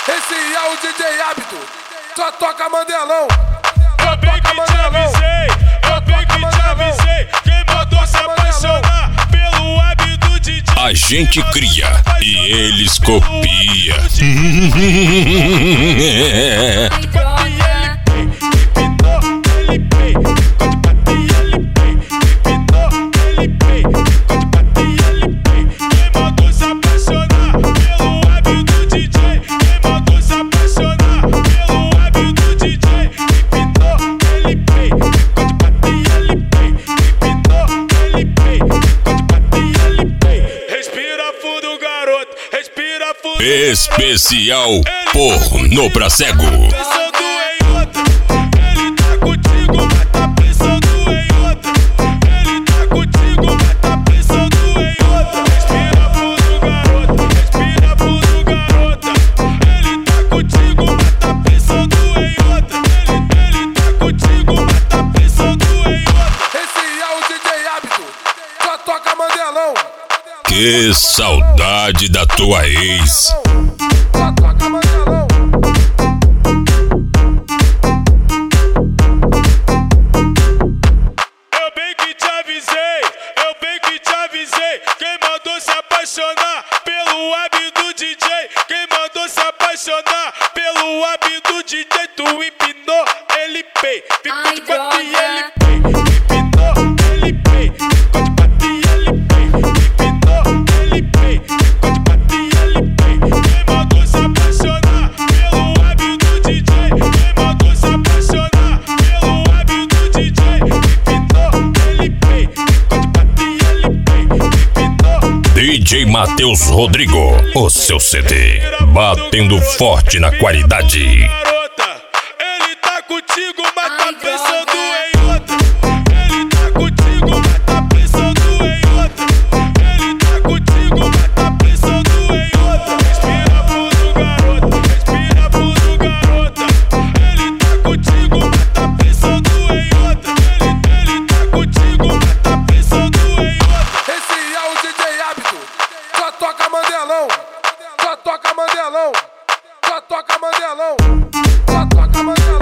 Esse é o DJ Hábito, só toca Mandelão. Eu bem que te avisei, eu bem que te avisei. Quem mandou se apaixonar pelo hábito DJ? A gente cria e eles copia. Especial Pornô pra Cego. Ele tá contigo, mas tá pensando em outra. Ele tá contigo, mas tá pensando em outra. Respira fundo, garota. Respira fundo, garota. Ele tá contigo, mas tá pensando em outra. Ele tá contigo, mas tá pensando em outra. Esse é o DJ Hábito, só toca Mandelão. Que saudade da tua ex. Só toca Mandelão. Eu bem que te avisei, eu bem que te avisei. Quem mandou se apaixonar pelo hábito DJ? Quem mandou se apaixonar pelo hábito DJ? Tu empinou, ele pei. Ficou de quatro e ele pei. Empinou, ele pei. Ficou de quatro e ele pei. Empinou, ele pei. Ficou de quatro e ele pei. Quem mandou se apaixonar pelo hábito DJ? Quem mandou se apaixonar pelo hábito DJ? Empinou, ele pei. Ficou de quatro e ele pei. Empinou. DJ Matheus Rodrigo, o seu CD, batendo forte na qualidade. Garota, ele tá contigo, mas tá pensando em outra. Ele tá contigo, mas tá pensando em outra. Ele tá contigo, mas tá pensando em outra. Respira fundo, garota. Respira fundo, garota. Ele tá contigo, mas tá pensando em outra. Ele tá contigo, mas tá pensando em outra. Esse é o DJ Hábito, só toca Mandelão. Só toca Mandelão. Só toca Mandelão. Só toca Mandelão.